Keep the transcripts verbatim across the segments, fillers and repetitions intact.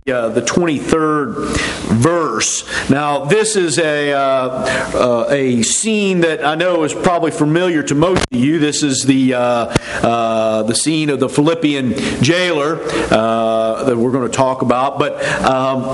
uh, the twenty-third verse. Now, this is a uh, uh, a scene that I know is probably familiar to most of you. This is the uh, uh, the scene of the Philippian jailer uh, that we're going to talk about. But um,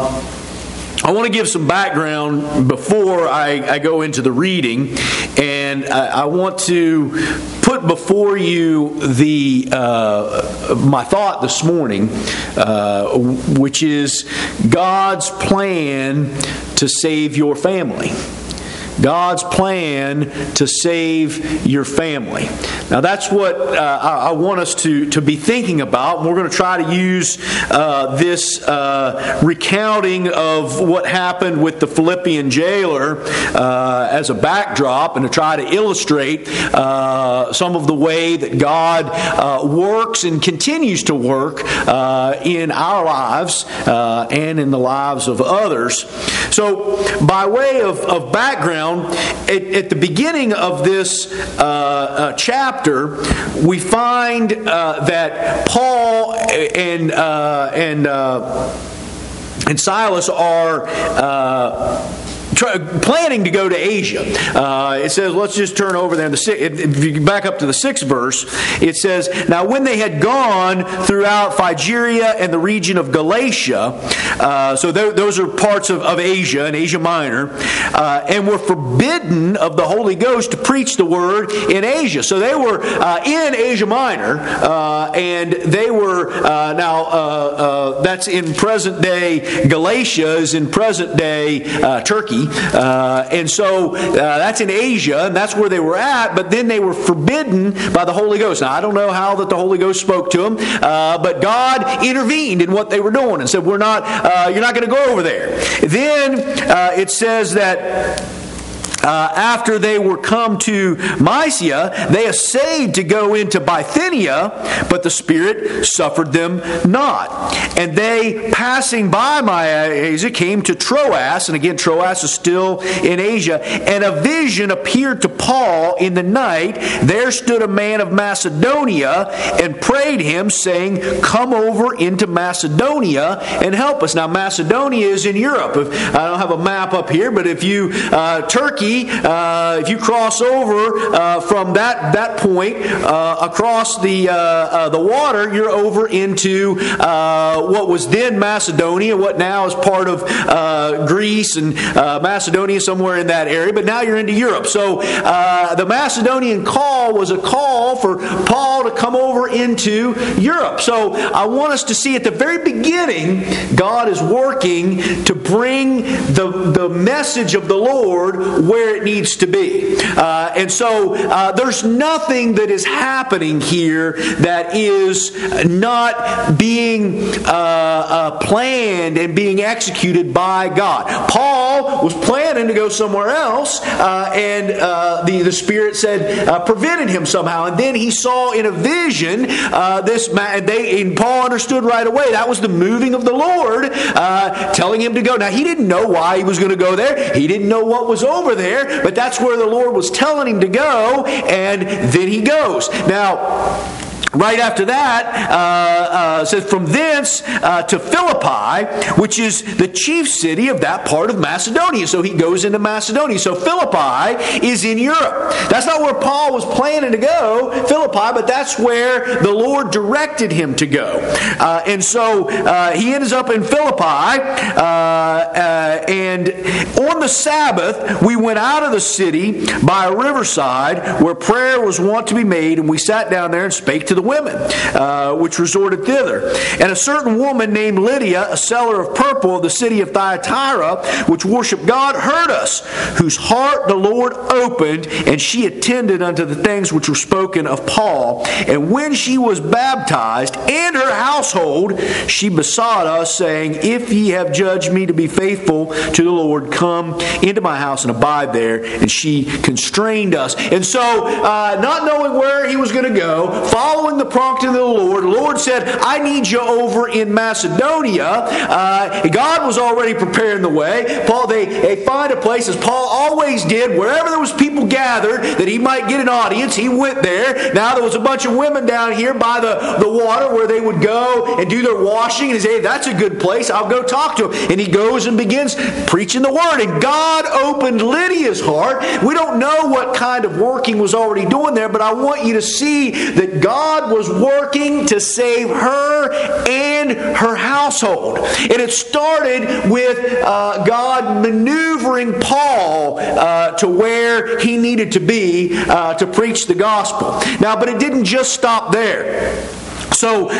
I want to give some background before I, I go into the reading, and I, I want to put before you the uh, my thought this morning, uh, which is God's plan to save your family. God's plan to save your family. Now that's what uh, I, I want us to, to be thinking about. We're going to try to use uh, this uh, recounting of what happened with the Philippian jailer uh, as a backdrop and to try to illustrate uh, some of the way that God uh, works and continues to work uh, in our lives uh, and in the lives of others. So by way of, of background, At, at the beginning of this uh, uh, chapter, we find uh, that Paul and uh, and uh, and Silas are Uh, planning to go to Asia. Uh, it says, let's just turn over there. In the, if you back up to the sixth verse, it says, now when they had gone throughout Phrygia and the region of Galatia, uh, so th- those are parts of, of Asia and Asia Minor, uh, and were forbidden of the Holy Ghost to preach the word in Asia. So they were uh, in Asia Minor, uh, and they were, uh, now uh, uh, that's in present day Galatia, is in present day uh, Turkey. Uh, and so uh, that's in Asia, and that's where they were at, but then they were forbidden by the Holy Ghost. Now, I don't know how that the Holy Ghost spoke to them, uh, but God intervened in what they were doing and said, "We're not, uh, you're not going to go over there." Then uh, it says that Uh, after they were come to Mysia, they essayed to go into Bithynia, but the Spirit suffered them not. And they, passing by Mysia, came to Troas, and again, Troas is still in Asia, and a vision appeared to Paul in the night. There stood a man of Macedonia and prayed him, saying, "Come over into Macedonia and help us." Now, Macedonia is in Europe. If, I don't have a map up here, but if you, uh, Turkey, Uh, if you cross over uh, from that that point uh, across the uh, uh, the water, you're over into uh, what was then Macedonia, what now is part of uh, Greece and uh, Macedonia, somewhere in that area. But now you're into Europe. So uh, the Macedonian call was a call for Paul to come over into Europe. So I want us to see at the very beginning, God is working to bring the the message of the Lord where it needs to be. Uh, and so uh, there's nothing that is happening here that is not being uh, uh, planned and being executed by God. Paul was planning to go somewhere else, uh, and uh, the, the Spirit said, uh, prevented him somehow. And then he saw in a vision uh, this man, they, and Paul understood right away that was the moving of the Lord uh, telling him to go. Now, he didn't know why he was going to go there. He didn't know what was over there, but that's where the Lord was telling him to go, and then he goes. Now, right after that, uh, uh, says, from thence uh, to Philippi, which is the chief city of that part of Macedonia. So he goes into Macedonia. So Philippi is in Europe. That's not where Paul was planning to go, Philippi, but that's where the Lord directed him to go. Uh, and so uh, he ends up in Philippi, uh, uh, and on the Sabbath, we went out of the city by a riverside where prayer was wont to be made, and we sat down there and spake to the women, uh, which resorted thither. And a certain woman named Lydia, a seller of purple of the city of Thyatira, which worshiped God, heard us, whose heart the Lord opened, and she attended unto the things which were spoken of Paul. And when she was baptized, and her household, she besought us, saying, If ye have judged me to be faithful to the Lord, come into my house and abide there. And she constrained us. And so, uh, not knowing where he was going to go, following following the prompting of the Lord, the Lord said, I need you over in Macedonia. Uh, God was already preparing the way. Paul, they, they find a place, as Paul always did, wherever there was people gathered that he might get an audience, he went there. Now there was a bunch of women down here by the, the water where they would go and do their washing, and he said, hey, that's a good place. I'll go talk to him. And he goes and begins preaching the word. And God opened Lydia's heart. We don't know what kind of working was already doing there, but I want you to see that God was working to save her and her household. And it started with uh, God maneuvering Paul uh, to where he needed to be uh, to preach the gospel. Now, but it didn't just stop there. So,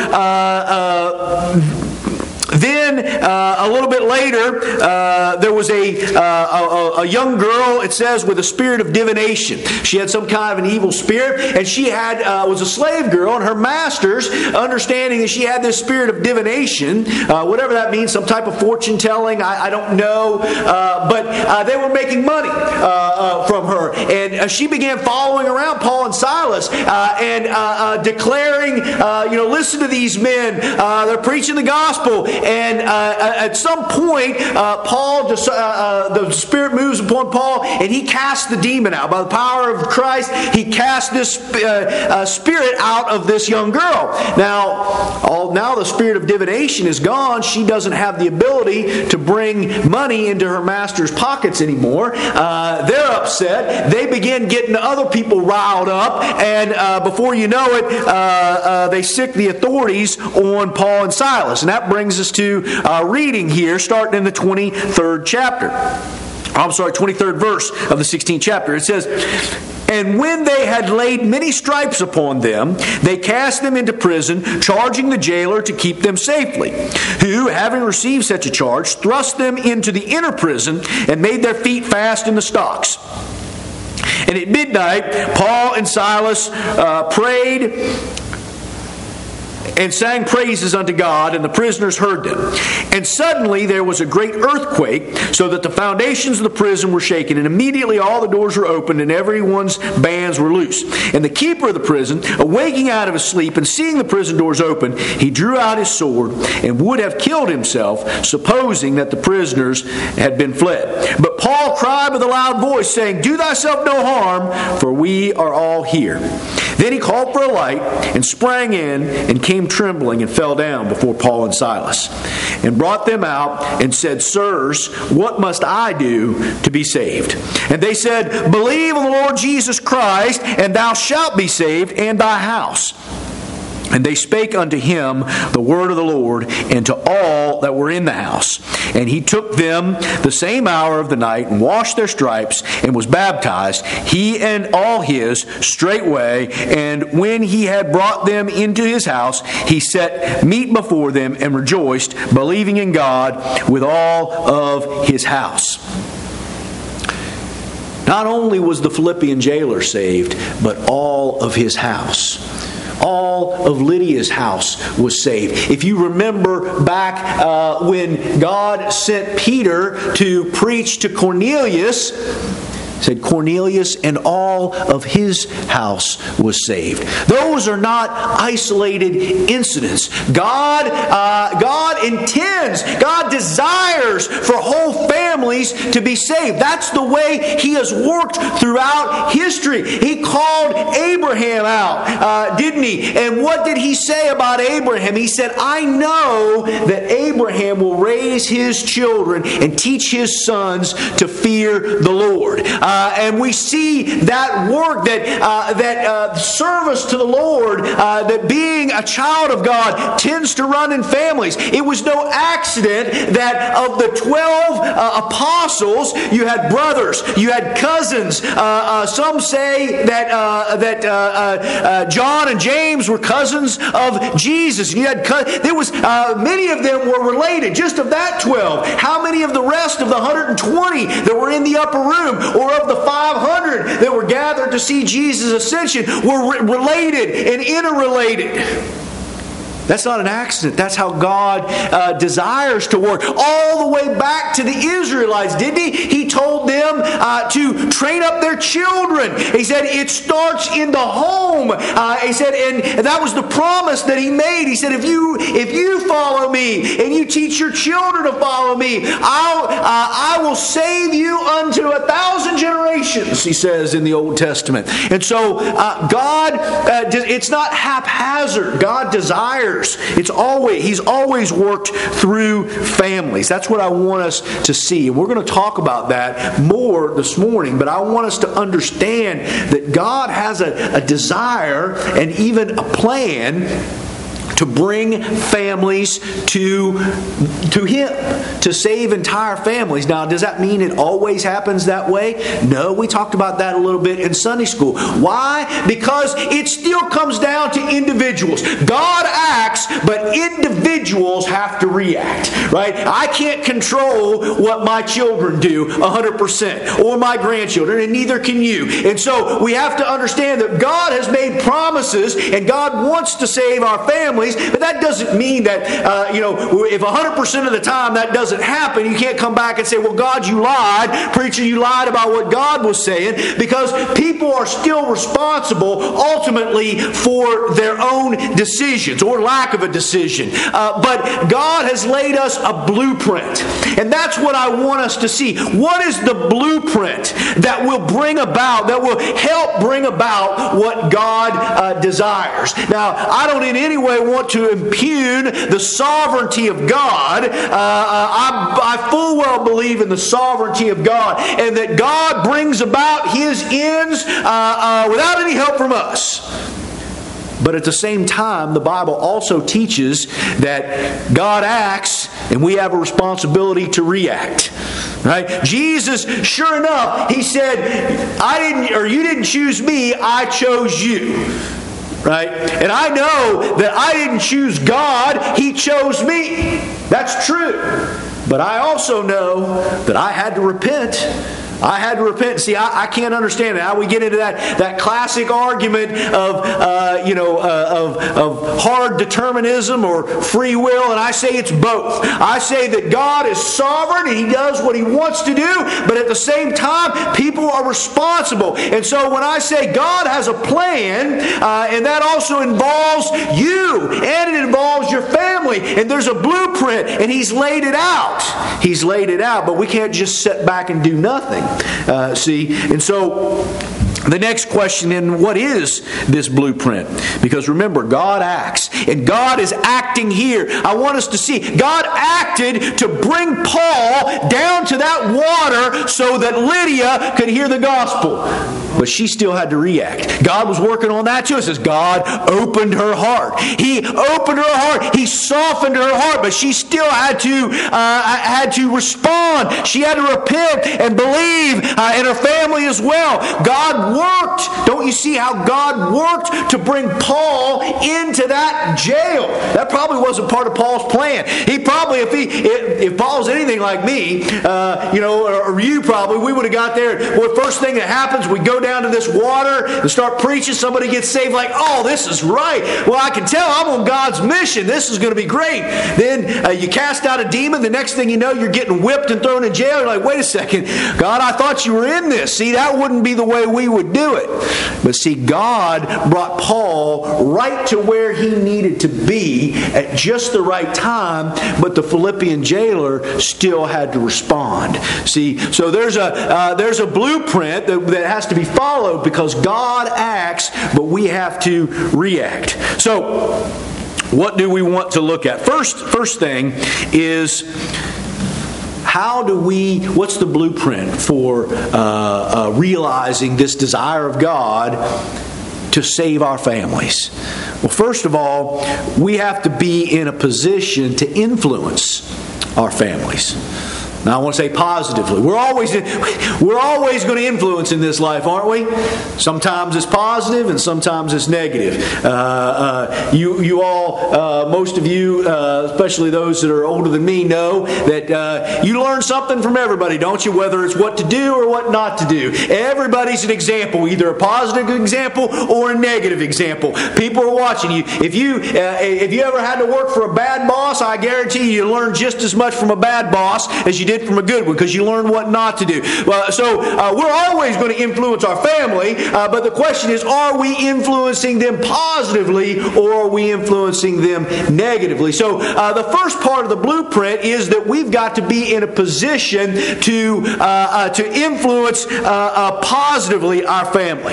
uh, uh, Then, uh, a little bit later, uh, there was a, uh, a, a young girl, it says, with a spirit of divination. She had some kind of an evil spirit, and she had uh, was a slave girl, and her masters, understanding that she had this spirit of divination, uh, whatever that means, some type of fortune telling, I, I don't know, uh, but uh, they were making money uh, uh, from her. And uh, she began following around Paul and Silas uh, and uh, uh, declaring, uh, you know, listen to these men, uh, they're preaching the gospel. And uh, at some point, uh, Paul, just, uh, uh, the Spirit moves upon Paul, and he casts the demon out. By the power of Christ, he casts this uh, uh, spirit out of this young girl. Now, all, now the spirit of divination is gone. She doesn't have the ability to bring money into her master's pockets anymore. Uh, they're upset. They begin getting other people riled up, and uh, before you know it, uh, uh, they sick the authorities on Paul and Silas. And that brings us to uh, reading here, starting in the twenty-third chapter. I'm sorry, twenty-third verse of the sixteenth chapter. It says, and when they had laid many stripes upon them, they cast them into prison, charging the jailer to keep them safely, who, having received such a charge, thrust them into the inner prison and made their feet fast in the stocks. And at midnight, Paul and Silas uh, prayed and sang praises unto God, and the prisoners heard them. And suddenly there was a great earthquake, so that the foundations of the prison were shaken, and immediately all the doors were opened, and everyone's bands were loose. And the keeper of the prison, awaking out of his sleep, and seeing the prison doors open, he drew out his sword, and would have killed himself, supposing that the prisoners had been fled. But Paul cried with a loud voice, saying, do thyself no harm, for we are all here. Then he called for a light, and sprang in, and came trembling, and fell down before Paul and Silas, and brought them out, and said, sirs, what must I do to be saved? And they said, believe on the Lord Jesus Christ, and thou shalt be saved, and thy house. And they spake unto him the word of the Lord, and to all that were in the house. And he took them the same hour of the night, and washed their stripes, and was baptized, he and all his, straightway. And when he had brought them into his house, he set meat before them, and rejoiced, believing in God with all of his house. Not only was the Philippian jailer saved, but all of his house. All of Lydia's house was saved. If you remember back uh, when God sent Peter to preach to Cornelius, said Cornelius and all of his house was saved. Those are not isolated incidents. God, uh, God intends, God desires for whole families to be saved. That's the way He has worked throughout history. He called Abraham out, uh, didn't He? And what did He say about Abraham? He said, I know that Abraham will raise his children and teach his sons to fear the Lord. Uh, Uh, and we see that work, that uh, that uh, service to the Lord, uh, that being a child of God tends to run in families. It was no accident that of the twelve uh, apostles, you had brothers, you had cousins. Uh, uh, some say that uh, that uh, uh, John and James were cousins of Jesus. You had co- there was uh, many of them were related. Just of that twelve, how many of the rest of the one hundred twenty that were in the upper room, or of the five hundred that were gathered to see Jesus' ascension, were re- related and interrelated? That's not an accident. That's how God uh, desires to work. All the way back to the Israelites, didn't He? He told them uh, to train up their children. He said it starts in the home. Uh, he said, and that was the promise that He made. He said, if you if you follow Me and you teach your children to follow Me, I'll, uh, I will save you unto a thousand generations, He says in the Old Testament. And so uh, God, uh, it's not haphazard. God desires. It's always He's always worked through families. That's what I want us to see. And we're going to talk about that more this morning, but I want us to understand that God has a, a desire and even a plan to bring families to, to Him, to save entire families. Now, does that mean it always happens that way? No, we talked about that a little bit in Sunday school. Why? Because it still comes down to individuals. God acts, but individuals have to react, right? I can't control what my children do one hundred percent, or my grandchildren, and neither can you. And so we have to understand that God has made promises, and God wants to save our families. But that doesn't mean that, uh, you know, if one hundred percent of the time that doesn't happen, you can't come back and say, well, God, you lied. Preacher, you lied about what God was saying. Because people are still responsible ultimately for their own decisions or lack of a decision. Uh, but God has laid us a blueprint. And that's what I want us to see. What is the blueprint that will bring about, that will help bring about what God uh, desires? Now, I don't in any way want to impugn the sovereignty of God. Uh, I, I full well believe in the sovereignty of God, and that God brings about His ends uh, uh, without any help from us. But at the same time, the Bible also teaches that God acts and we have a responsibility to react. Right? Jesus, sure enough, He said, I didn't, or you didn't choose me, I chose you. Right? And I know that I didn't choose God, He chose me. That's true. But I also know that I had to repent. I had to repent. See, I, I can't understand it. How we get into that, that classic argument of, uh, you know, uh, of, of hard determinism or free will, and I say it's both. I say that God is sovereign and He does what He wants to do, but at the same time, people are responsible. And so when I say God has a plan, uh, and that also involves you, and it involves your family, and there's a blueprint, and He's laid it out. He's laid it out, but we can't just sit back and do nothing. Uh, see, and so the next question then, what is this blueprint? Because remember, God acts, and God is acting here. I want us to see, God acted to bring Paul down to that water so that Lydia could hear the gospel. But she still had to react. God was working on that too. It says God opened her heart. He opened her heart. He softened her heart, but she still had to uh, had to respond. She had to repent and believe, uh, and her family as well. God worked. Don't you see how God worked to bring Paul into that jail? That probably wasn't part of Paul's plan. He probably, if he, if, if Paul's anything like me, uh, you know, or, or you probably, we would have got there. Well, the first thing that happens, we go down to this water and start preaching. Somebody gets saved, like, oh, this is right. Well, I can tell I'm on God's mission. This is going to be great. Then uh, you cast out a demon. The next thing you know, you're getting whipped and thrown in jail. You're like, wait a second, God, I thought you were in this. See, that wouldn't be the way we would do it. But see, God brought Paul right to where he needed to be at just the right time, but the Philippian jailer still had to respond. See, so there's a uh, there's a blueprint that, that has to be followed because God acts, but we have to react. So, what do we want to look at? First, first thing is, how do we, what's the blueprint for uh, uh, realizing this desire of God to save our families? Well, first of all, we have to be in a position to influence our families. Now, I want to say positively. We're always we're always going to influence in this life, aren't we? Sometimes it's positive, and sometimes it's negative. Uh, uh, you you all, uh, most of you, uh, especially those that are older than me, know that uh, you learn something from everybody, don't you? Whether it's what to do or what not to do. Everybody's an example, either a positive example or a negative example. People are watching you. If you uh, if you ever had to work for a bad boss, I guarantee you, you learn just as much from a bad boss as you did from a good one, because you learn what not to do. Uh, so uh, we're always going to influence our family, uh, but the question is, are we influencing them positively or are we influencing them negatively? So uh, the first part of the blueprint is that we've got to be in a position to uh, uh, to influence uh, uh, positively our family.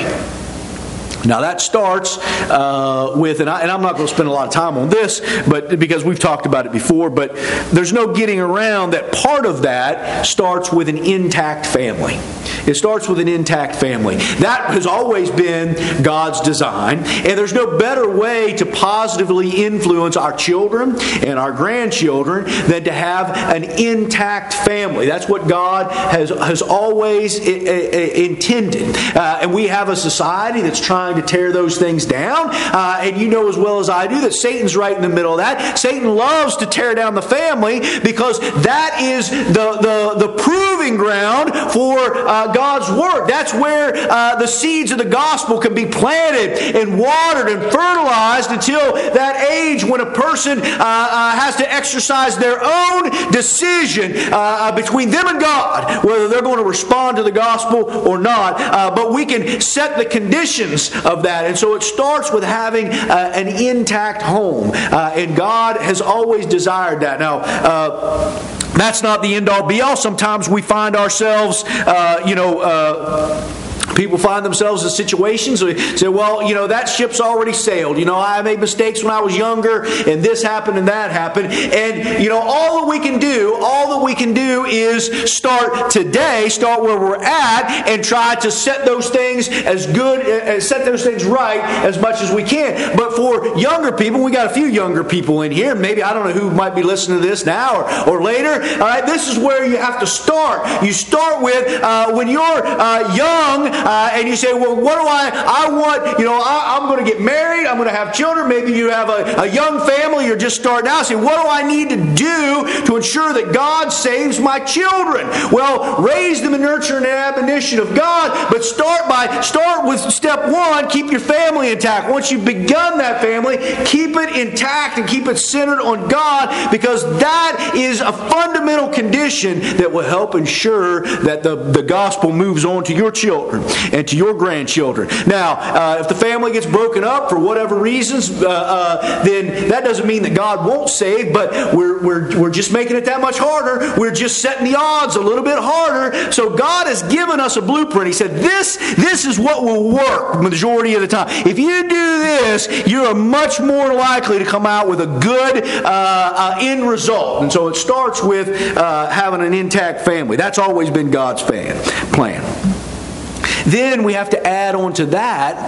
Now that starts uh, with, and, I, and I'm not going to spend a lot of time on this, but because we've talked about it before, but there's no getting around that part of that starts with an intact family. It starts with an intact family. That has always been God's design, and there's no better way to positively influence our children and our grandchildren than to have an intact family. That's what God has, has always I- I- intended. Uh, and we have a society that's trying to tear those things down. Uh, and you know as well as I do that Satan's right in the middle of that. Satan loves to tear down the family because that is the, the, the proving ground for uh, God's Word. That's where uh, the seeds of the gospel can be planted and watered and fertilized until that age when a person uh, uh, has to exercise their own decision uh, between them and God, whether they're going to respond to the gospel or not. Uh, but we can set the conditions of that. And so it starts with having uh, an intact home. Uh, and God has always desired that. Now, uh, that's not the end-all be-all. Sometimes we find ourselves, uh, you know, uh, people find themselves in situations where they say, well, you know, that ship's already sailed. You know, I made mistakes when I was younger, and this happened and that happened. And, you know, all that we can do, all that we can do is start today, start where we're at, and try to set those things as good, uh, set those things right as much as we can. But for younger people, we got a few younger people in here. Maybe, I don't know who might be listening to this now or, or later. All right, this is where you have to start. You start with uh, when you're uh, young, Uh, and you say, well, what do I, I want, you know, I, I'm going to get married, I'm going to have children, maybe you have a, a young family, you're just starting out, say, what do I need to do to ensure that God saves my children? Well, raise them in nurture and admonition of God, but start by, start with step one, keep your family intact. Once you've begun that family, keep it intact and keep it centered on God, because that is a fundamental condition that will help ensure that the, the gospel moves on to your children and to your grandchildren. Now, uh, if the family gets broken up for whatever reasons, uh, uh, then that doesn't mean that God won't save, but we're, we're, we're just making it that much harder. We're just setting the odds a little bit harder. So God has given us a blueprint. He said, this, this is what will work the majority of the time. If you do this, you're much more likely to come out with a good uh, uh, end result. And so it starts with uh, having an intact family. That's always been God's fan, plan. Then we have to add on to that,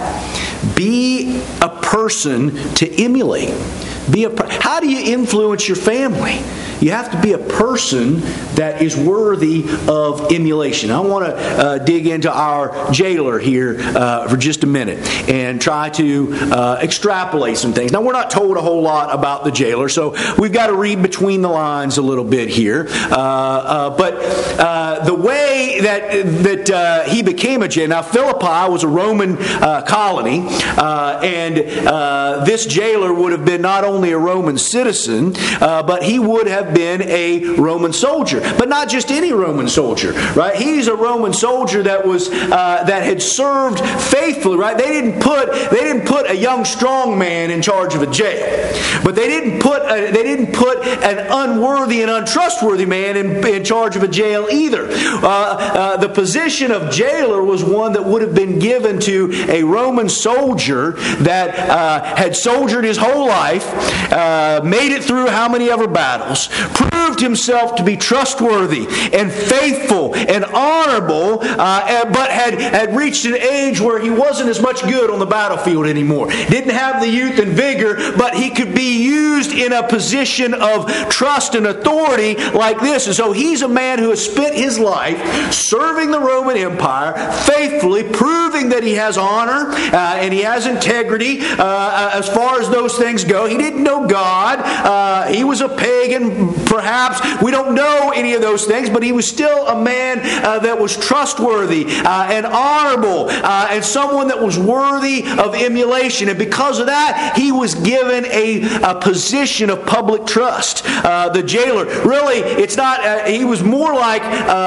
be a person to emulate. Be a. How do you influence your family? You have to be a person that is worthy of emulation. I want to uh, dig into our jailer here uh, for just a minute and try to uh, extrapolate some things. Now, we're not told a whole lot about the jailer, so we've got to read between the lines a little bit here. Uh, uh, but uh, the way that that uh, he became a jailer. Now, Philippi was a Roman uh, colony, uh, and uh, this jailer would have been not only a Roman citizen, uh, but he would have been a Roman soldier, but not just any Roman soldier, right? He's a Roman soldier that was uh, that had served faithfully, right? They didn't put they didn't put a young strong man in charge of a jail, but they didn't put a, they didn't put an unworthy and untrustworthy man in, in charge of a jail either. Uh, uh, the position of jailer was one that would have been given to a Roman soldier that uh, had soldiered his whole life, uh, made it through how many ever battles. proved himself to be trustworthy and faithful and honorable, uh, but had, had reached an age where he wasn't as much good on the battlefield anymore. Didn't have the youth and vigor, but he could be used in a position of trust and authority like this. And so he's a man who has spent his life serving the Roman Empire faithfully, proving that he has honor uh, and he has integrity uh, as far as those things go. He didn't know God. Uh, he was a pagan, perhaps. We don't know any of those things, but he was still a man uh, that was trustworthy uh, and honorable uh, and someone that was worthy of emulation. And because of that, he was given a, a position of public trust. Uh, the jailer, really, it's not, uh, he was more like uh,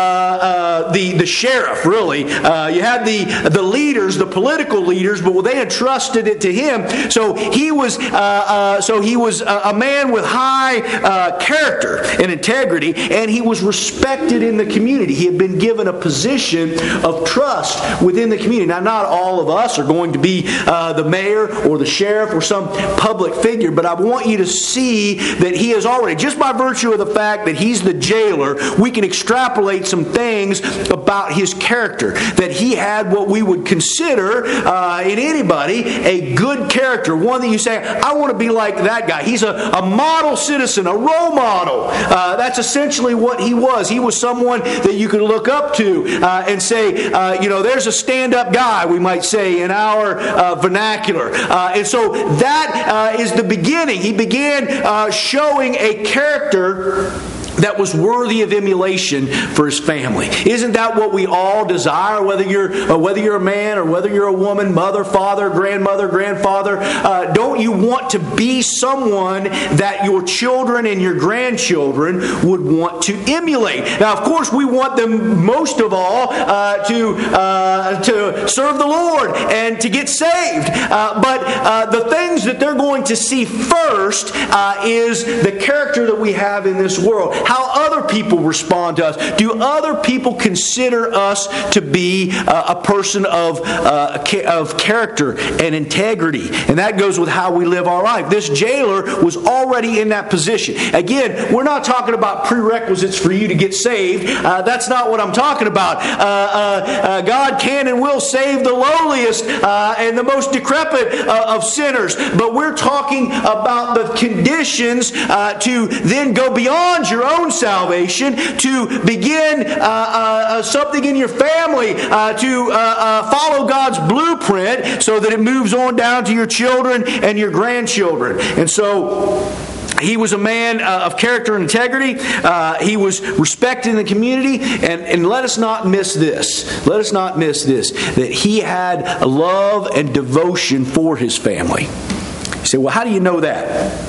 uh, the, the sheriff, really. Uh, you had the, the leaders, the political leaders, but they entrusted it to him. So he was, uh, uh, so he was a, a man with high uh, character and integrity, and he was respected in the community. He had been given a position of trust within the community. Now, not all of us are going to be uh, the mayor or the sheriff or some public figure, but I want you to see that he is already, just by virtue of the fact that he's the jailer, we can extrapolate some things about his character. That he had what we would consider uh, in anybody a good character. One that you say, I want to be like that guy. He's a, a model citizen, a role model. Uh, that's essentially what he was. He was someone that you could look up to uh, and say, uh, you know, there's a stand-up guy, we might say, in our uh, vernacular. Uh, and so that uh, is the beginning. He began uh, showing a character that was worthy of emulation for his family. Isn't that what we all desire, whether you're uh, whether you're a man or whether you're a woman, mother, father, grandmother, grandfather? Uh, don't you want to be someone that your children and your grandchildren would want to emulate? Now, of course, we want them most of all uh, to uh, to serve the Lord and to get saved. Uh, but uh, the things that they're going to see first uh, is the character that we have in this world. How other people respond to us. Do other people consider us to be uh, a person of, uh, of character and integrity? And that goes with how we live our life. This jailer was already in that position. Again, we're not talking about prerequisites for you to get saved. Uh, that's not what I'm talking about. Uh, uh, uh, God can and will save the lowliest uh, and the most decrepit uh, of sinners. But we're talking about the conditions uh, to then go beyond your own salvation, to begin uh, uh, something in your family, uh, to uh, uh, follow God's blueprint so that it moves on down to your children and your grandchildren. And so he was a man uh, of character and integrity. Uh, he was respected in the community. And, and let us not miss this. Let us not miss this. That he had a love and devotion for his family. You say, well, how do you know that?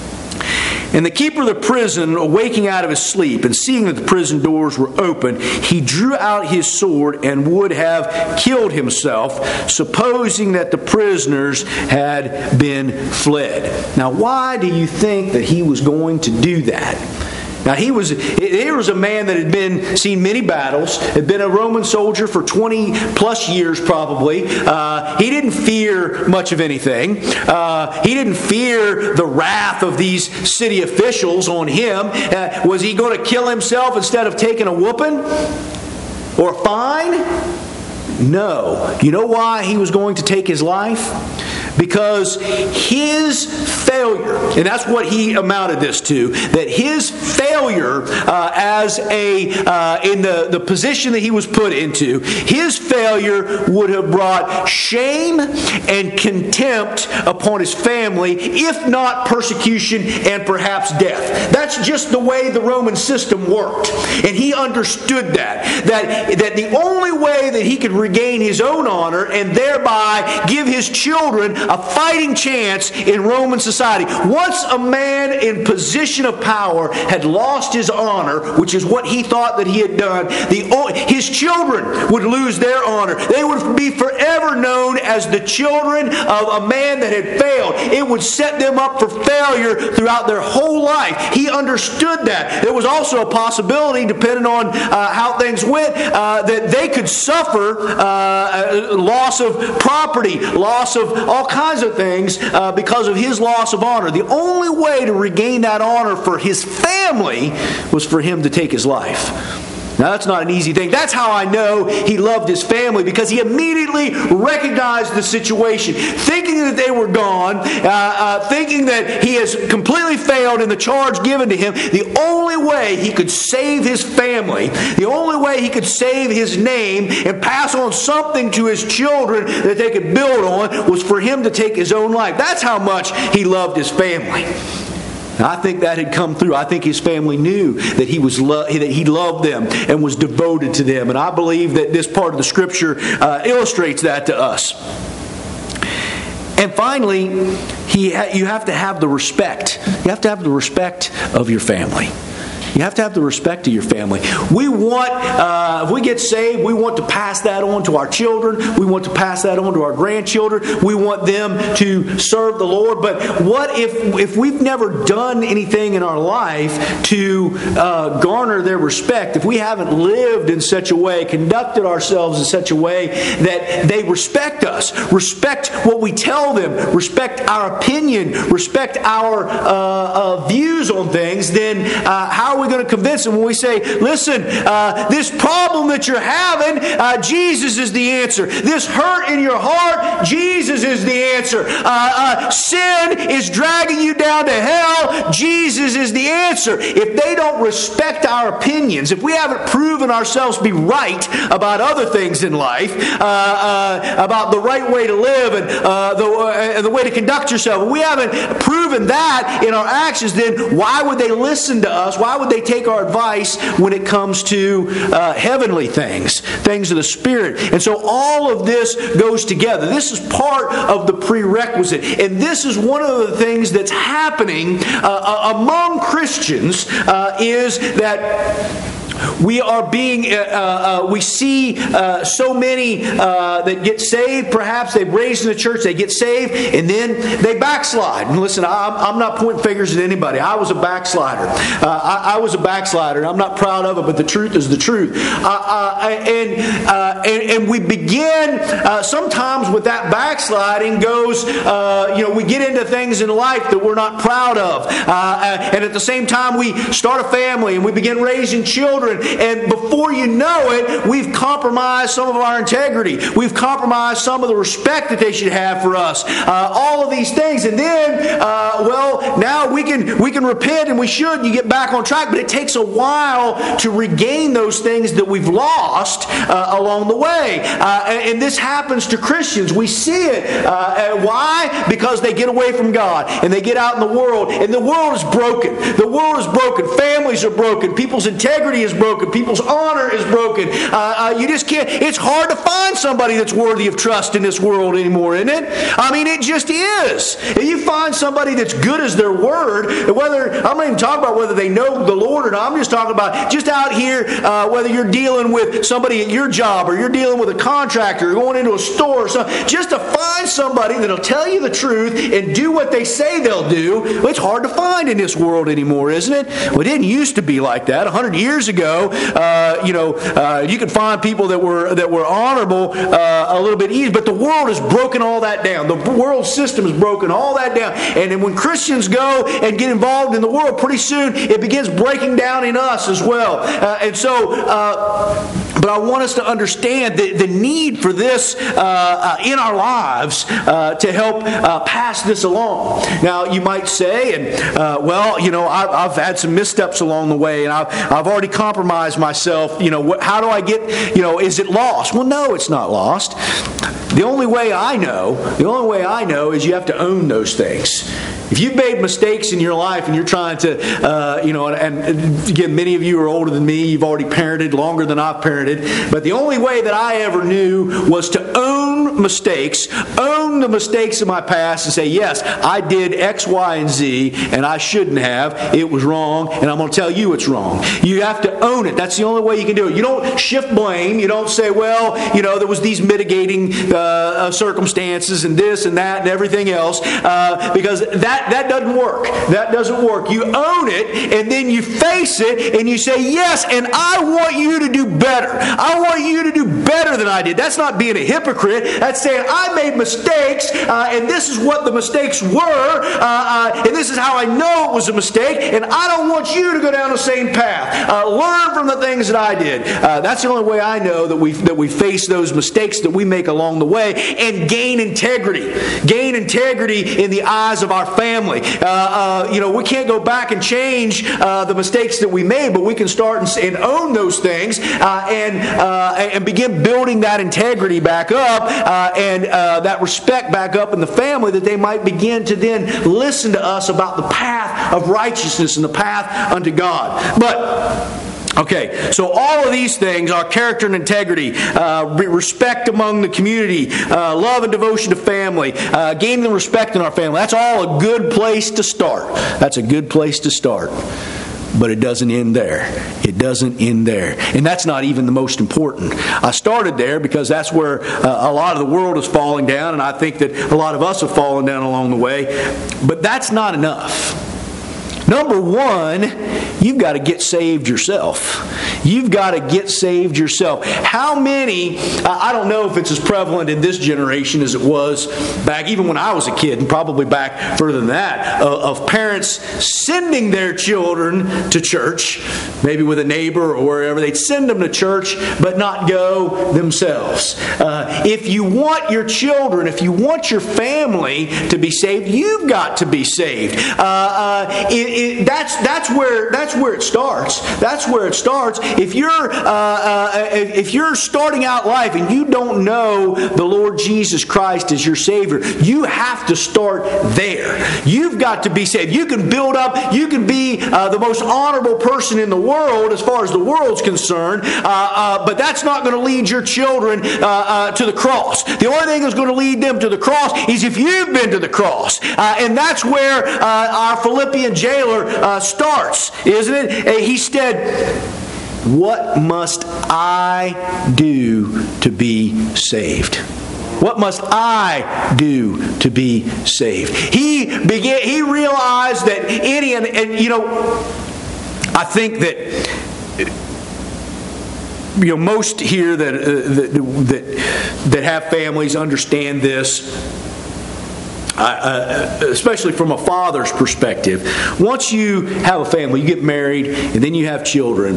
And the keeper of the prison, waking out of his sleep and seeing that the prison doors were open, he drew out his sword and would have killed himself, supposing that the prisoners had been fled. Now, why do you think that he was going to do that? Now, he was here was a man that had been seen many battles, had been a Roman soldier for twenty plus years probably. Uh, he didn't fear much of anything. Uh, he didn't fear the wrath of these city officials on him. Uh, was he going to kill himself instead of taking a whooping or a fine? No. You know why he was going to take his life? Because his failure, and that's what he amounted this to, that his failure uh, as a uh, in the, the position that he was put into, his failure would have brought shame and contempt upon his family, if not persecution and perhaps death. That's just the way the Roman system worked. And he understood that. That, that the only way that he could regain his own honor and thereby give his children a fighting chance in Roman society. Once a man in position of power had lost his honor, which is what he thought that he had done, the, his children would lose their honor. They would be forever known as the children of a man that had failed. It would set them up for failure throughout their whole life. He understood that. There was also a possibility, depending on uh, how things went, uh, that they could suffer uh, loss of property, loss of all kinds kinds of things uh, because of his loss of honor. The only way to regain that honor for his family was for him to take his life. Now, that's not an easy thing. That's how I know he loved his family, because he immediately recognized the situation, thinking that they were gone, uh, uh, thinking that he has completely failed in the charge given to him. The only way he could save his family, the only way he could save his name and pass on something to his children that they could build on, was for him to take his own life. That's how much he loved his family. I think that had come through. I think his family knew that he was lo- that he loved them and was devoted to them. And I believe that this part of the Scripture uh, illustrates that to us. And finally, he ha- you have to have the respect. You have to have the respect of your family. You have to have the respect of your family. We want, uh, if we get saved, we want to pass that on to our children. We want to pass that on to our grandchildren. We want them to serve the Lord. But what if if we've never done anything in our life to uh, garner their respect? If we haven't lived in such a way, conducted ourselves in such a way that they respect us, respect what we tell them, respect our opinion, respect our uh, uh, views on things, then uh, how are we going to convince them when we say, listen, uh, this problem that you're having, uh, Jesus is the answer. This hurt in your heart, Jesus is the answer. Uh, uh, sin is dragging you down to hell, Jesus is the answer. If they don't respect our opinions, if we haven't proven ourselves to be right about other things in life, uh, uh, about the right way to live and uh, the, uh, the way to conduct yourself, if we haven't proven that in our actions, then why would they listen to us? Why would they take our advice when it comes to uh, heavenly things, things of the Spirit? And so all of this goes together. This is part of the prerequisite. And this is one of the things that's happening uh, among Christians uh, is that we are being, uh, uh, we see uh, so many uh, that get saved. Perhaps they've raised in the church, they get saved, and then they backslide. And listen, I'm, I'm not pointing fingers at anybody. I was a backslider. Uh, I, I was a backslider. I'm not proud of it, but the truth is the truth. Uh, uh, and, uh, and and we begin uh, sometimes with that backsliding goes, uh, you know, we get into things in life that we're not proud of, uh, and at the same time we start a family and we begin raising children. And before you know it, we've compromised some of our integrity. We've compromised some of the respect that they should have for us. Uh, all of these things. And then, uh, well, now we can we can repent, and we should. You get back on track. But it takes a while to regain those things that we've lost uh, along the way. Uh, and, and this happens to Christians. We see it. Uh, why? Because they get away from God. And they get out in the world. And the world is broken. The world is broken. Families are broken. People's integrity is broken. People's honor is broken. Uh, uh, you just can't. It's hard to find somebody that's worthy of trust in this world anymore, isn't it? I mean, it just is. If you find somebody that's good as their word, whether I'm not even talking about whether they know the Lord or not. I'm just talking about just out here, uh, whether you're dealing with somebody at your job or you're dealing with a contractor or going into a store or something. Just to find somebody that'll tell you the truth and do what they say they'll do. Well, it's hard to find in this world anymore, isn't it? Well, it didn't used to be like that. A hundred years ago. Uh, you know, uh, you could find people that were that were honorable uh, a little bit easy, but the world has broken all that down. The world system has broken all that down, and then when Christians go and get involved in the world, pretty soon it begins breaking down in us as well. Uh, and so, uh, but I want us to understand the, the need for this uh, uh, in our lives uh, to help uh, pass this along. Now, you might say, and uh, well, you know, I've, I've had some missteps along the way, and I've I've already compromise myself, you know, what, how do I get, you know, is it lost? Well, no, it's not lost. The only way I know, the only way I know is you have to own those things. If you've made mistakes in your life and you're trying to, uh, you know, and, and again, many of you are older than me, you've already parented longer than I've parented, but the only way that I ever knew was to own mistakes, own the mistakes of my past and say, yes, I did X, Y, and Z, and I shouldn't have. It was wrong, and I'm going to tell you it's wrong. You have to own it. That's the only way you can do it. You don't shift blame. You don't say, well, you know, there was these mitigating uh, circumstances and this and that and everything else, uh, because that that, that doesn't work. That doesn't work. You own it, and then you face it, and you say, yes, and I want you to do better. I want you to do better than I did. That's not being a hypocrite. That's saying, I made mistakes, uh, and this is what the mistakes were, uh, uh, and this is how I know it was a mistake, and I don't want you to go down the same path. Uh, learn from the things that I did. Uh, that's the only way I know that we that we face those mistakes that we make along the way and gain integrity. Gain integrity in the eyes of our family. Uh, uh, you know, we can't go back and change uh, the mistakes that we made, but we can start and, and own those things uh, and uh, and begin building that integrity back up uh, and uh, that respect back up in the family, that they might begin to then listen to us about the path of righteousness and the path unto God. But okay, so all of these things are character and integrity, uh, respect among the community, uh, love and devotion to family, uh, gaining the respect in our family. That's all a good place to start. That's a good place to start. But it doesn't end there. It doesn't end there. And that's not even the most important. I started there because that's where uh, a lot of the world is falling down, and I think that a lot of us have fallen down along the way. But that's not enough. Number one, you've got to get saved yourself. You've got to get saved yourself. How many, I don't know if it's as prevalent in this generation as it was back even when I was a kid, and probably back further than that, of parents sending their children to church, maybe with a neighbor or wherever. They'd send them to church, but not go themselves. Uh, if you want your children, if you want your family to be saved, you've got to be saved. Uh, uh, it, It, that's that's where that's where it starts. That's where it starts. If you're uh, uh, if you're starting out life and you don't know the Lord Jesus Christ as your Savior, you have to start there. You've got to be saved. You can build up. You can be uh, the most honorable person in the world as far as the world's concerned, uh, uh, but that's not going to lead your children uh, uh, to the cross. The only thing that's going to lead them to the cross is if you've been to the cross, uh, and that's where uh, our Philippian jailer Uh, starts, isn't it? Uh, he said, what must I do to be saved? What must I do to be saved? He began. He realized that any, and, and you know, I think that you know most here that uh, that, that that have families understand this. Uh, especially from a father's perspective. Once you have a family, you get married, and then you have children,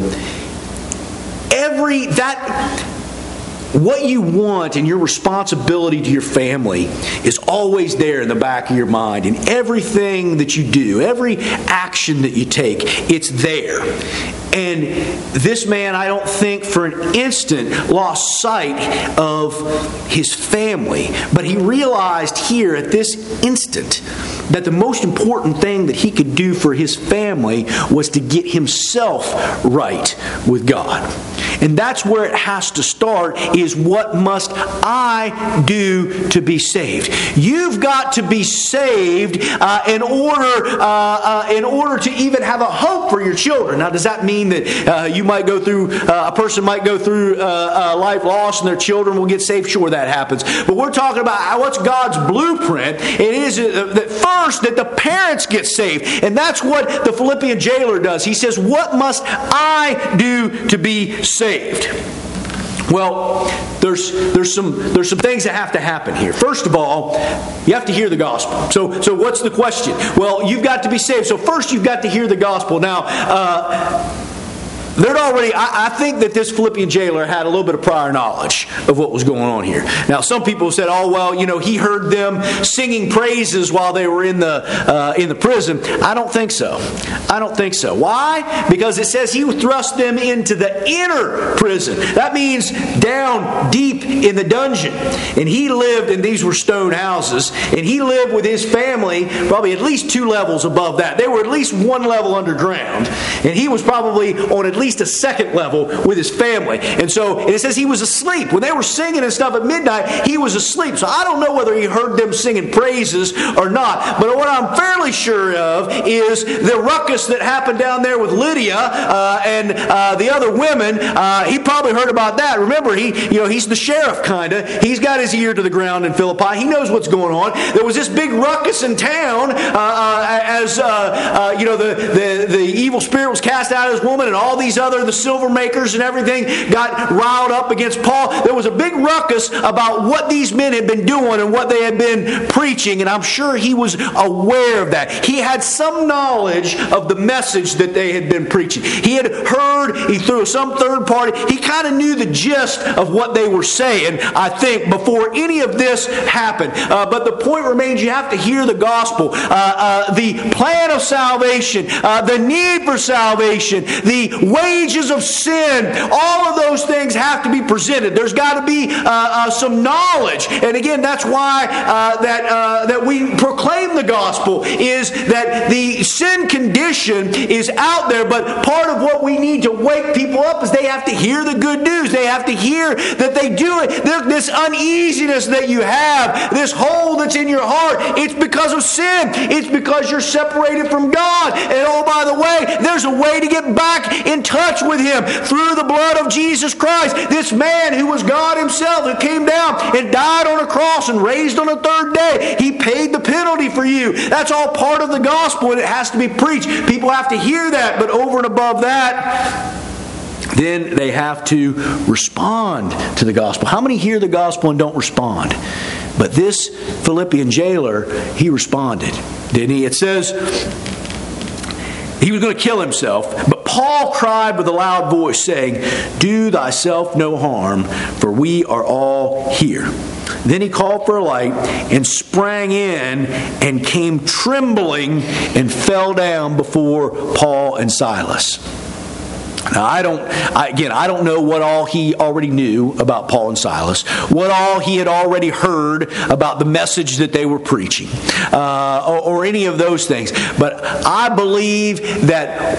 every that what you want and your responsibility to your family is always there in the back of your mind. And everything that you do, every action that you take, it's there. And this man, I don't think for an instant lost sight of his family. But he realized here at this instant that the most important thing that he could do for his family was to get himself right with God. And that's where it has to start, is what must I do to be saved? You've got to be saved uh, in order uh, uh, in order to even have a hope for your children. Now, does that mean that uh, you might go through, uh, a person might go through uh, uh, life lost and their children will get saved? Sure, that happens. But we're talking about what's God's blueprint. It is that first that the parents get saved. And that's what the Philippian jailer does. He says, what must I do to be saved? Well, there's there's some there's some things that have to happen here. First of all, you have to hear the gospel. So so what's the question? Well, you've got to be saved. So first, you've got to hear the gospel. Now, uh, There'd already, I, I think that this Philippian jailer had a little bit of prior knowledge of what was going on here. Now, some people said, "Oh well, you know, he heard them singing praises while they were in the uh, in the prison." I don't think so. I don't think so. Why? Because it says he thrust them into the inner prison. That means down deep in the dungeon. And he lived, and these were stone houses, and he lived with his family probably at least two levels above that. They were at least one level underground, and he was probably on at least least a second level with his family. And so and it says he was asleep. When they were singing and stuff at midnight, he was asleep. So I don't know whether he heard them singing praises or not. But what I'm fairly sure of is the ruckus that happened down there with Lydia uh, and uh, the other women. Uh, he probably heard about that. Remember, he you know he's the sheriff, kind of. He's got his ear to the ground in Philippi. He knows what's going on. There was this big ruckus in town uh, uh, as uh, uh, you know the, the the evil spirit was cast out of this woman, and all these other the silver makers and everything got riled up against Paul. There was a big ruckus about what these men had been doing and what they had been preaching, and I'm sure he was aware of that. He had some knowledge of the message that they had been preaching. He had heard, he through some third party, he kind of knew the gist of what they were saying, I think, before any of this happened. Uh, but the point remains, you have to hear the gospel. Uh, uh, the plan of salvation, uh, the need for salvation, the wages of sin, all of those things have to be presented. There's got to be uh, uh, some knowledge. And again, that's why uh, that, uh, that we proclaim the gospel, is that the sin condition is out there, but part of what we need to wake people up is they have to hear the good news. They have to hear that they do it. This uneasiness that you have, this hole that's in your heart, it's because of sin. It's because you're separated from God. And oh, by the way, there's a way to get back in touch with Him through the blood of Jesus Christ. This man who was God Himself, who came down and died on a cross and raised on a third day, He paid the penalty for you. That's all part of the gospel, and it has to be preached. People have to hear that, but over and above that, then they have to respond to the gospel. How many hear the gospel and don't respond? But this Philippian jailer, he responded, didn't he? It says he was going to kill himself, but Paul cried with a loud voice, saying, "Do thyself no harm, for we are all here." Then he called for a light and sprang in and came trembling and fell down before Paul and Silas. Now, I don't, I, again, I don't know what all he already knew about Paul and Silas, what all he had already heard about the message that they were preaching, uh, or, or any of those things. But I believe that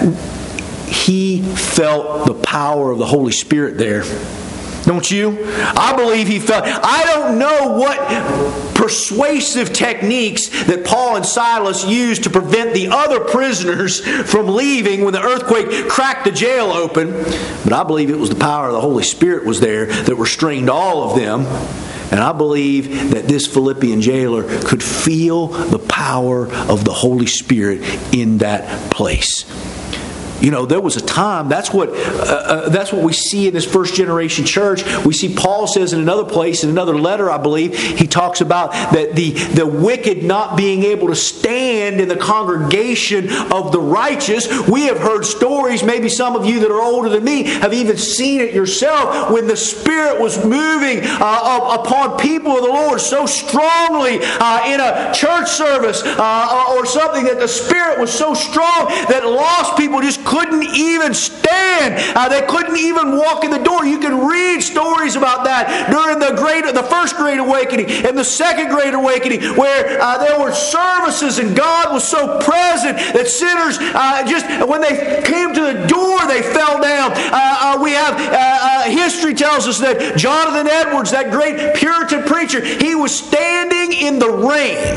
he felt the power of the Holy Spirit there. Don't you? I believe he felt. I don't know what persuasive techniques that Paul and Silas used to prevent the other prisoners from leaving when the earthquake cracked the jail open. But I believe it was the power of the Holy Spirit was there that restrained all of them. And I believe that this Philippian jailer could feel the power of the Holy Spirit in that place. You know, there was a time, that's what uh, uh, that's what we see in this first generation church. We see Paul says in another place, in another letter, I believe, he talks about that the, the wicked not being able to stand in the congregation of the righteous. We have heard stories, maybe some of you that are older than me have even seen it yourself, when the Spirit was moving uh, upon people of the Lord so strongly uh, in a church service uh, or something, that the Spirit was so strong that lost people just couldn't even stand. Uh, they couldn't even walk in the door. You can read stories about that during the great, the first Great Awakening and the second Great Awakening, where uh, there were services and God was so present that sinners uh, just when they came to the door, they fell down. Uh, uh, we have uh, uh, history tells us that Jonathan Edwards, that great Puritan preacher, he was standing in the rain,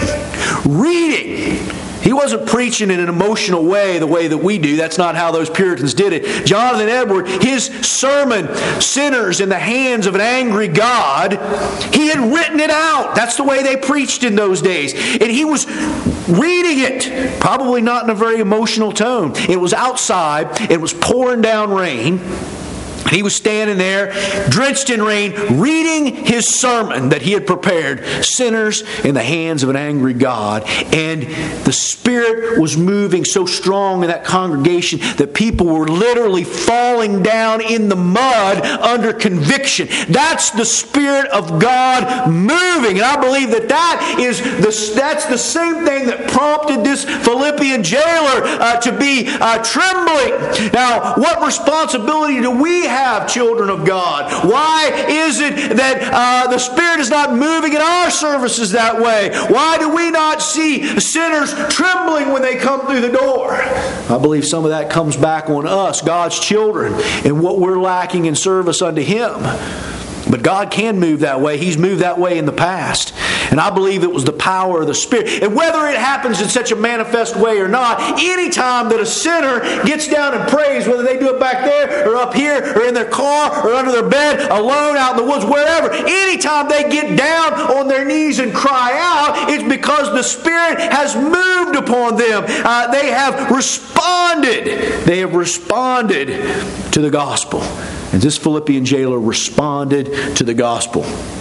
reading. He wasn't preaching in an emotional way the way that we do. That's not how those Puritans did it. Jonathan Edwards, his sermon, Sinners in the Hands of an Angry God, he had written it out. That's the way they preached in those days. And he was reading it, probably not in a very emotional tone. It was outside. It was pouring down rain. He was standing there, drenched in rain, reading his sermon that he had prepared, Sinners in the Hands of an Angry God. And the Spirit was moving so strong in that congregation that people were literally falling down in the mud under conviction. That's the Spirit of God moving. And I believe that that is the, that's the same thing that prompted this Philippian jailer uh, to be uh, trembling. Now, what responsibility do we have have children of God? Why is it that uh, the Spirit is not moving in our services that way? Why do we not see sinners trembling when they come through the door? I believe some of that comes back on us, God's children, and what we're lacking in service unto Him. But God can move that way. He's moved that way in the past. And I believe it was the power of the Spirit. And whether it happens in such a manifest way or not, anytime that a sinner gets down and prays, whether they do it back there or up here or in their car or under their bed, alone, out in the woods, wherever, anytime they get down on their knees and cry out, it's because the Spirit has moved upon them. Uh, they have responded. They have responded to the gospel. And this Philippian jailer responded to the gospel.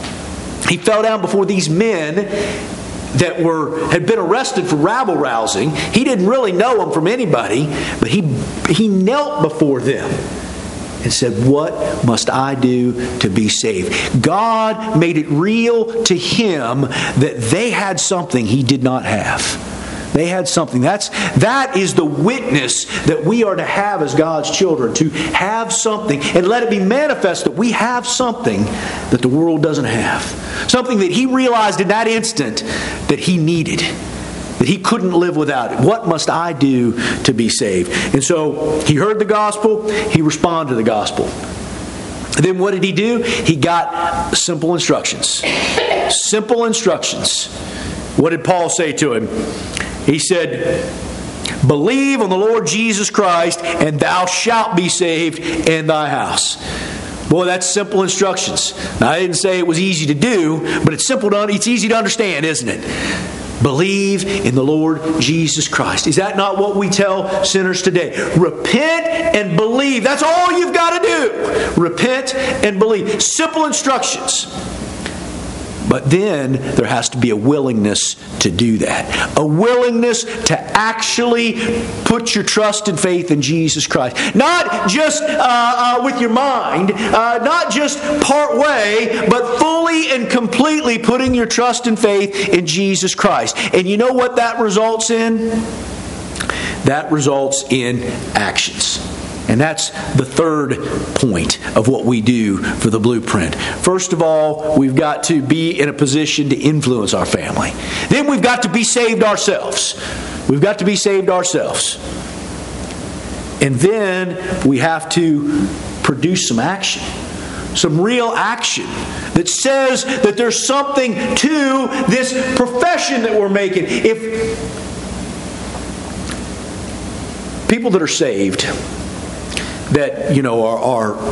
He fell down before these men that were had been arrested for rabble-rousing. He didn't really know them from anybody, but he, he knelt before them and said, "What must I do to be saved?" God made it real to him that they had something he did not have. They had something. That's, that is the witness that we are to have as God's children. To have something and let it be manifest that we have something that the world doesn't have. Something that he realized in that instant that he needed. That he couldn't live without it. What must I do to be saved? And so he heard the gospel. He responded to the gospel. Then what did he do? He got simple instructions. Simple instructions. What did Paul say to him? He said, "Believe on the Lord Jesus Christ, and thou shalt be saved in thy house." Boy, that's simple instructions. Now, I didn't say it was easy to do, but it's simple to, it's easy to understand, isn't it? Believe in the Lord Jesus Christ. Is that not what we tell sinners today? Repent and believe. That's all you've got to do. Repent and believe. Simple instructions. But then there has to be a willingness to do that. A willingness to actually put your trust and faith in Jesus Christ. Not just uh, uh, with your mind, uh, not just part way, but fully and completely putting your trust and faith in Jesus Christ. And you know what that results in? That results in actions. And that's the third point of what we do for the blueprint. First of all, we've got to be in a position to influence our family. Then we've got to be saved ourselves. We've got to be saved ourselves. And then we have to produce some action. Some real action that says that there's something to this profession that we're making. If people that are saved, that, you know, are,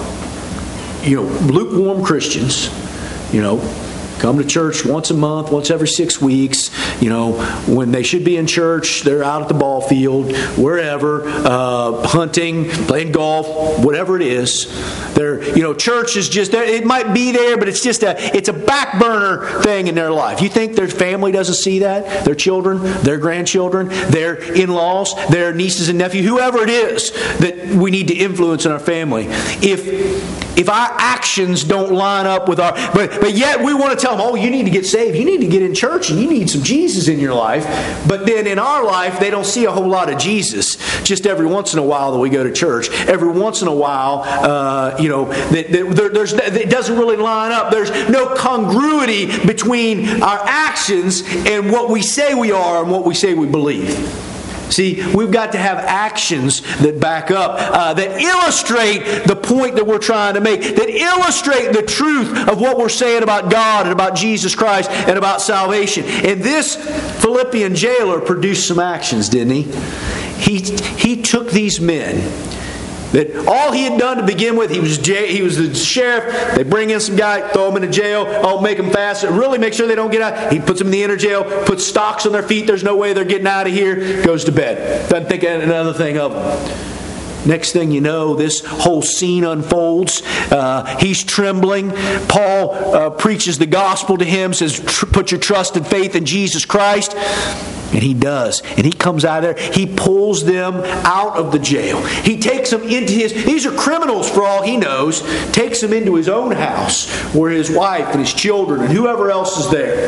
are, you know, lukewarm Christians, you know, come to church once a month, once every six weeks, you know, when they should be in church, they're out at the ball field, wherever, uh, hunting, playing golf, whatever it is. They're, you know, church is just, it might be there, but it's just a, it's a back burner thing in their life. You think their family doesn't see that? Their children, their grandchildren, their in-laws, their nieces and nephews, whoever it is that we need to influence in our family. If If our actions don't line up with our... But, but yet we want to tell them, oh, you need to get saved. You need to get in church and you need some Jesus in your life. But then in our life, they don't see a whole lot of Jesus. Just every once in a while that we go to church. Every once in a while, uh, you know, that, that there, there's, it doesn't really line up. There's no congruity between our actions and what we say we are and what we say we believe. See, we've got to have actions that back up, uh, that illustrate the point that we're trying to make, that illustrate the truth of what we're saying about God and about Jesus Christ and about salvation. And this Philippian jailer produced some actions, didn't he? He, he took these men that all he had done to begin with, he was j- he was the sheriff. They bring in some guy, throw him in a jail, oh, make them fast, really make sure they don't get out. He puts them in the inner jail, puts stocks on their feet. There's no way they're getting out of here. Goes to bed. Doesn't think another thing of them. Next thing you know, this whole scene unfolds. Uh, he's trembling. Paul uh, preaches the gospel to him, says, put your trust and faith in Jesus Christ. And he does. And he comes out of there. He pulls them out of the jail. He takes them into his... These are criminals for all he knows. Takes them into his own house where his wife and his children and whoever else is there.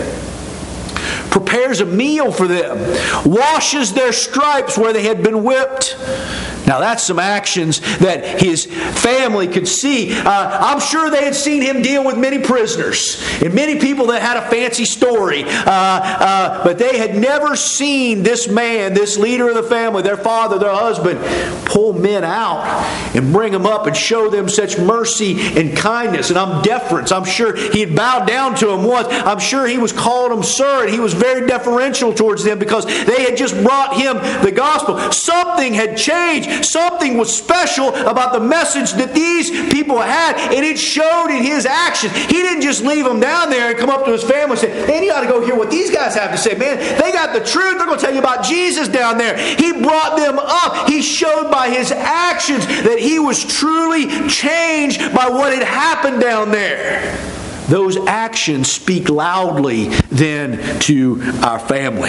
Prepares a meal for them. Washes their stripes where they had been whipped. Now that's some actions that his family could see. Uh, I'm sure they had seen him deal with many prisoners and many people that had a fancy story. Uh, uh, but they had never seen this man, this leader of the family, their father, their husband, pull men out and bring them up and show them such mercy and kindness. And I'm deference. I'm sure he had bowed down to him once. I'm sure he was calling them sir, and he was very deferential towards them because they had just brought him the gospel. Something had changed. Something was special about the message that these people had, and it showed in his actions. He didn't just leave them down there and come up to his family and say, man, you ought to go hear what these guys have to say. Man, they got the truth. They're going to tell you about Jesus down there. He brought them up. He showed by his actions that he was truly changed by what had happened down there. Those actions speak loudly then to our family.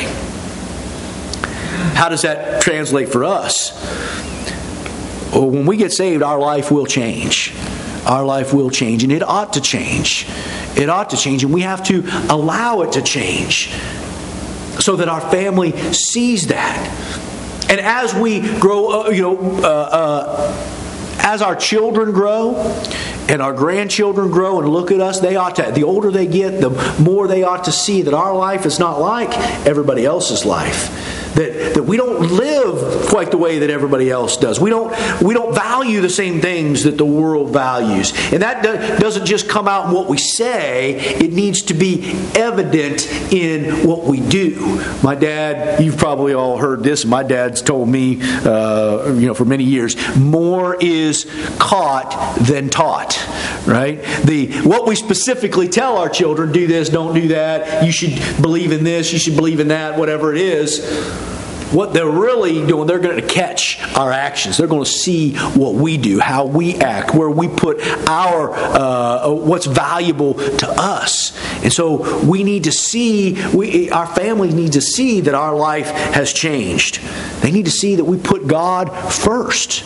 How does that translate for us? Well, when we get saved, our life will change. Our life will change, and it ought to change. It ought to change, and we have to allow it to change so that our family sees that. And as we grow, uh, you know, uh, uh, as our children grow and our grandchildren grow and look at us, they ought to, the older they get, the more they ought to see that our life is not like everybody else's life. That, that we don't live quite the way that everybody else does. We don't we don't value the same things that the world values. And that do, doesn't just come out in what we say. It needs to be evident in what we do. My dad, you've probably all heard this. My dad's told me, uh, you know, for many years, more is caught than taught. Right? The what we specifically tell our children, do this, don't do that. You should believe in this. You should believe in that. Whatever it is. What they're really doing, they're going to catch our actions. They're going to see what we do, how we act, where we put our, uh, what's valuable to us. And so we need to see, we, our family needs to see that our life has changed. They need to see that we put God first.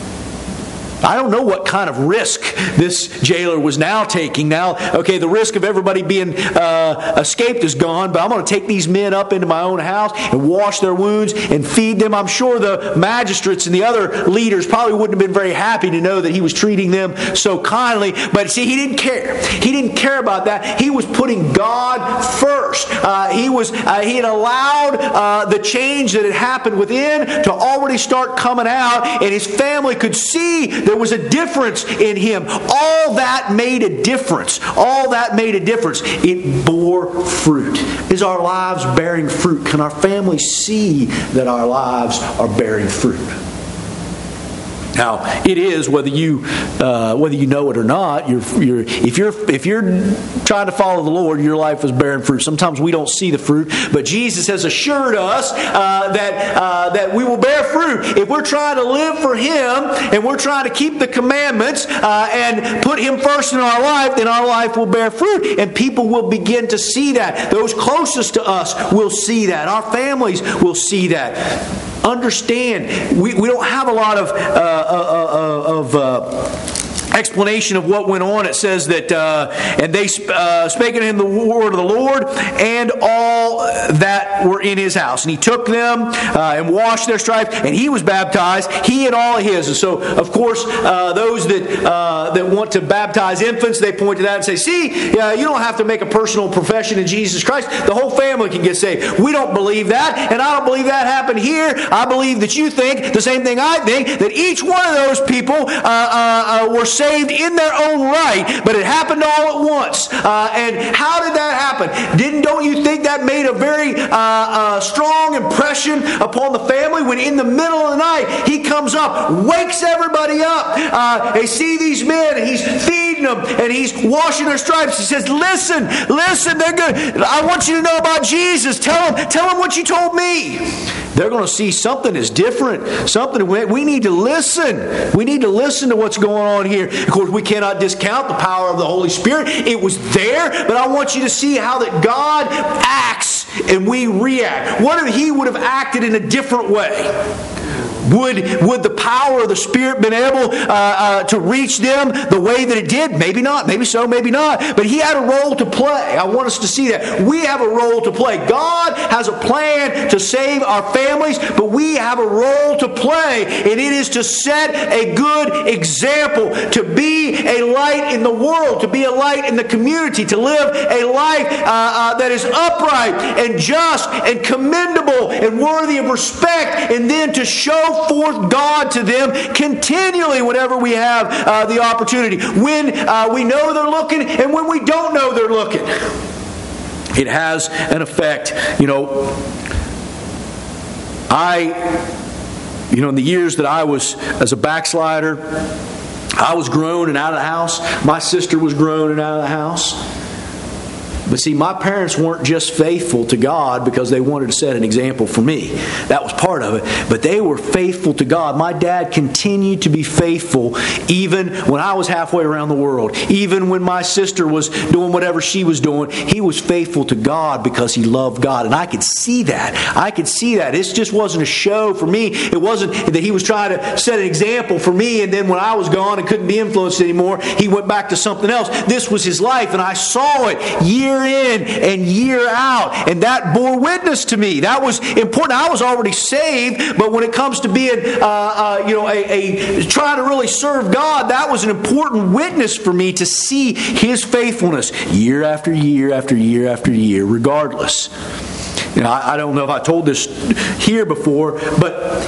I don't know what kind of risk this jailer was now taking. Now, okay, the risk of everybody being uh, escaped is gone, but I'm going to take these men up into my own house and wash their wounds and feed them. I'm sure the magistrates and the other leaders probably wouldn't have been very happy to know that he was treating them so kindly. But see, he didn't care. He didn't care about that. He was putting God first. Uh, he was uh, he had allowed uh, the change that had happened within to already start coming out, and his family could see there was a difference in him. All that made a difference. All that made a difference. It bore fruit. Is our lives bearing fruit? Can our family see that our lives are bearing fruit? Now, it is whether you uh, whether you know it or not. You're, you're, if you're if you're trying to follow the Lord, your life is bearing fruit. Sometimes we don't see the fruit, but Jesus has assured us uh, that uh, that we will bear fruit if we're trying to live for Him and we're trying to keep the commandments uh, and put Him first in our life. Then our life will bear fruit, and people will begin to see that. Those closest to us will see that. Our families will see that. Understand, we, we don't have a lot of uh, uh, uh, of uh, explanation of what went on. It says that, uh, and they uh, spake unto him the word of the Lord and all that were in his house. And he took them uh, and washed their stripes, and he was baptized, he and all of his. And so, of course, uh, those that uh, that want to baptize infants, they point to that and say, see, uh, you don't have to make a personal profession in Jesus Christ. The whole family can get saved. We don't believe that, and I don't believe that happened here. I believe that you think the same thing I think, that each one of those people uh, uh, uh, were saved in their own right, but it happened all at once. Uh, and how did that happen? Didn't don't you think that made a very uh, uh, strong impression upon the family when in the middle of the night he comes up, wakes everybody up. Uh, they see these men and he's feeding them and he's washing their stripes. He says, "Listen, listen, they're good. I want you to know about Jesus. Tell them, tell them what you told me." They're going to see something is different. Something we need to listen. We need to listen to what's going on here. Of course, we cannot discount the power of the Holy Spirit. It was there, but I want you to see how that God acts and we react. What if He would have acted in a different way? Would, would the power of the Spirit been able uh, uh, to reach them the way that it did? Maybe not. Maybe so, maybe not. But He had a role to play. I want us to see that. We have a role to play. God has a plan to save our families, but we have a role to play, and it is to set a good example, to be a light in the world, to be a light in the community, to live a life uh, uh, that is upright and just and commendable and worthy of respect, and then to show forth God to them continually whenever we have uh, the opportunity. When uh, we know they're looking and when we don't know they're looking. It has an effect. You know, I, you know, in the years that I was as a backslider, I was grown and out of the house. My sister was grown and out of the house. But see, my parents weren't just faithful to God because they wanted to set an example for me. That was part of it. But they were faithful to God. My dad continued to be faithful even when I was halfway around the world. Even when my sister was doing whatever she was doing, he was faithful to God because he loved God. And I could see that. I could see that. It just wasn't a show for me. It wasn't that he was trying to set an example for me, and then when I was gone and couldn't be influenced anymore, he went back to something else. This was his life, and I saw it year in and year out, and that bore witness to me. That was important. I was already saved, but when it comes to being, uh, uh, you know, a, a trying to really serve God, that was an important witness for me to see His faithfulness year after year after year after year, regardless. You know, I, I don't know if I told this here before, but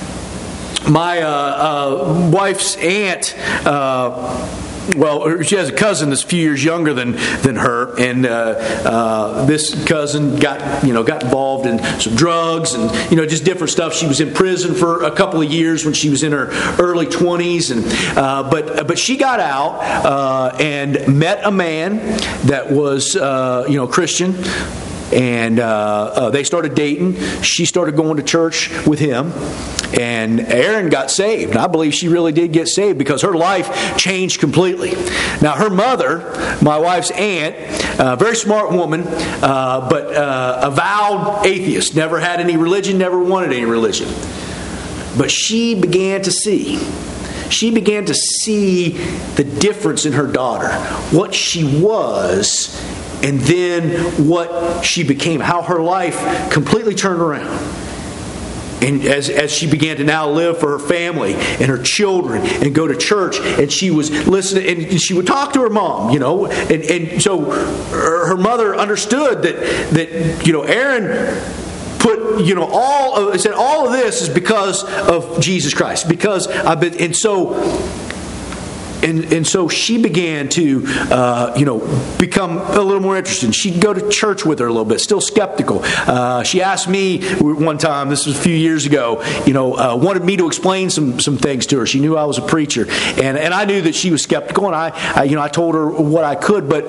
my uh, uh, wife's aunt. Uh, Well, she has a cousin that's a few years younger than than her, and uh, uh, this cousin got you know got involved in some drugs and you know just different stuff. She was in prison for a couple of years when she was in her early twenties, and uh, but but she got out uh, and met a man that was uh, you know Christian. And uh, uh, they started dating. She started going to church with him. And Erin got saved. And I believe she really did get saved because her life changed completely. Now, her mother, my wife's aunt, a very smart woman, uh, but uh, avowed atheist. Never had any religion, never wanted any religion. But she began to see. She began to see the difference in her daughter. What she was, and then what she became, how her life completely turned around. And as, as she began to now live for her family and her children and go to church, and she was listening, and she would talk to her mom, you know, and, and so her mother understood that, that you know, Erin put, you know, all of, said all of this is because of Jesus Christ. Because I've been, and so... And and so she began to, uh, you know, become a little more interested. She'd go to church with her a little bit, still skeptical. Uh, she asked me one time, this was a few years ago, you know, uh, wanted me to explain some some things to her. She knew I was a preacher, and and I knew that she was skeptical, and I, I you know, I told her what I could, but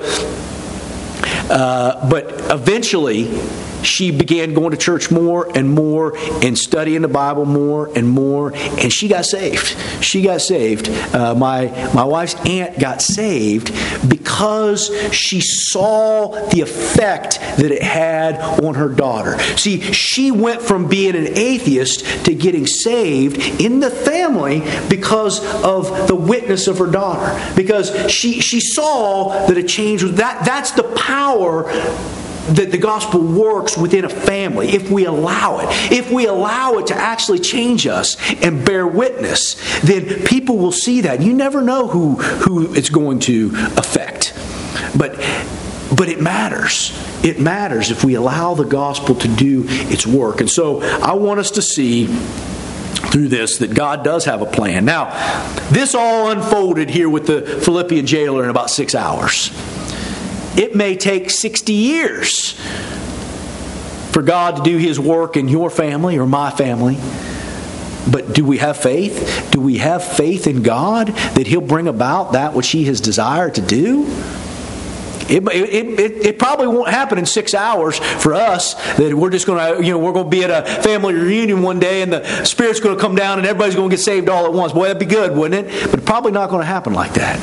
uh, but eventually she began going to church more and more and studying the Bible more and more, and she got saved. She got saved. Uh, my my wife's aunt got saved because she saw the effect that it had on her daughter. See, she went from being an atheist to getting saved in the family because of the witness of her daughter. Because she she saw that a change was that. That's the power that the gospel works within a family if we allow it. If we allow it to actually change us and bear witness, then people will see that. You never know who, who it's going to affect. But but it matters. It matters if we allow the gospel to do its work. And so I want us to see through this that God does have a plan. Now, this all unfolded here with the Philippian jailer in about six hours. It may take sixty years for God to do His work in your family or my family. But do we have faith? Do we have faith in God that He'll bring about that which He has desired to do? It, it, it, it probably won't happen in six hours for us, that we're just going to, you know, we're going to be at a family reunion one day and the Spirit's going to come down and everybody's going to get saved all at once. Boy, that'd be good, wouldn't it? But it's probably not going to happen like that.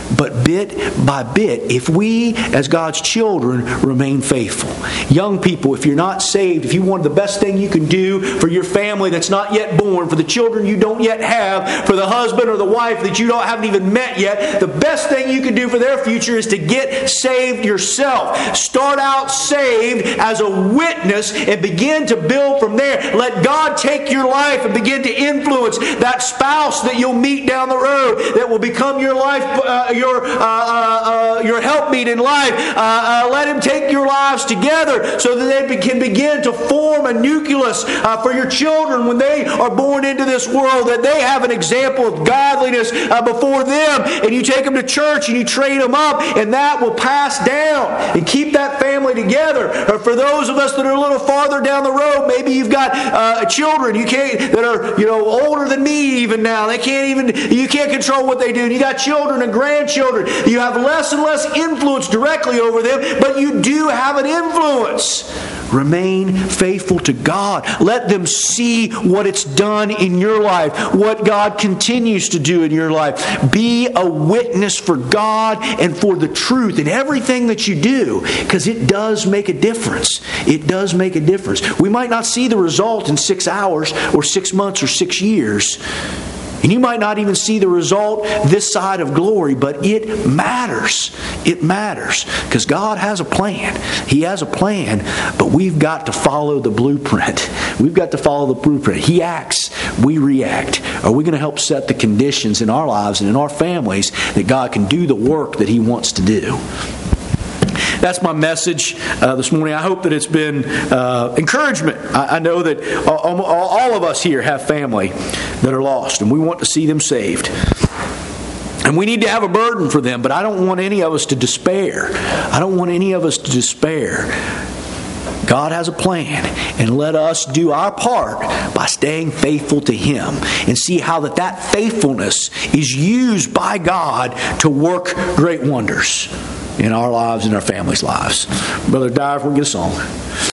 But bit by bit, if we as God's children remain faithful. Young people, if you're not saved, if you want the best thing you can do for your family that's not yet born, for the children you don't yet have, for the husband or the wife that you don't haven't even met yet, the best thing you can do for their future is to get saved yourself. Start out saved as a witness and begin to build from there. Let God take your life and begin to influence that spouse that you'll meet down the road that will become your life, uh, your uh, uh, uh, your helpmeet in life. Uh, uh, let Him take your lives together so that they can begin to form a nucleus uh, for your children when they are born into this world, that they have an example of godliness uh, before them. And you take them to church and you train them up, and that will pass down and keep that family together. Or for those of us that are a little farther down the road, maybe you've got uh, children you can't that are you know older than me even now. They can't even you can't control what they do. And you got children and grandchildren. You have less and less influence directly over them, but you do have an influence. Remain faithful to God. Let them see what it's done in your life, what God continues to do in your life. Be a witness for God and for the truth in everything that you do, because it does make a difference. It does make a difference. We might not see the result in six hours or six months or six years. And you might not even see the result this side of glory, but it matters. It matters. Because God has a plan. He has a plan, but we've got to follow the blueprint. We've got to follow the blueprint. He acts, we react. Are we going to help set the conditions in our lives and in our families that God can do the work that He wants to do? That's my message uh, this morning. I hope that it's been uh, encouragement. I, I know that all, all of us here have family that are lost, and we want to see them saved. And we need to have a burden for them, but I don't want any of us to despair. I don't want any of us to despair. God has a plan, and let us do our part by staying faithful to Him and see how that, that faithfulness is used by God to work great wonders in our lives and our families' lives. Brother Dyer, if we can get a song.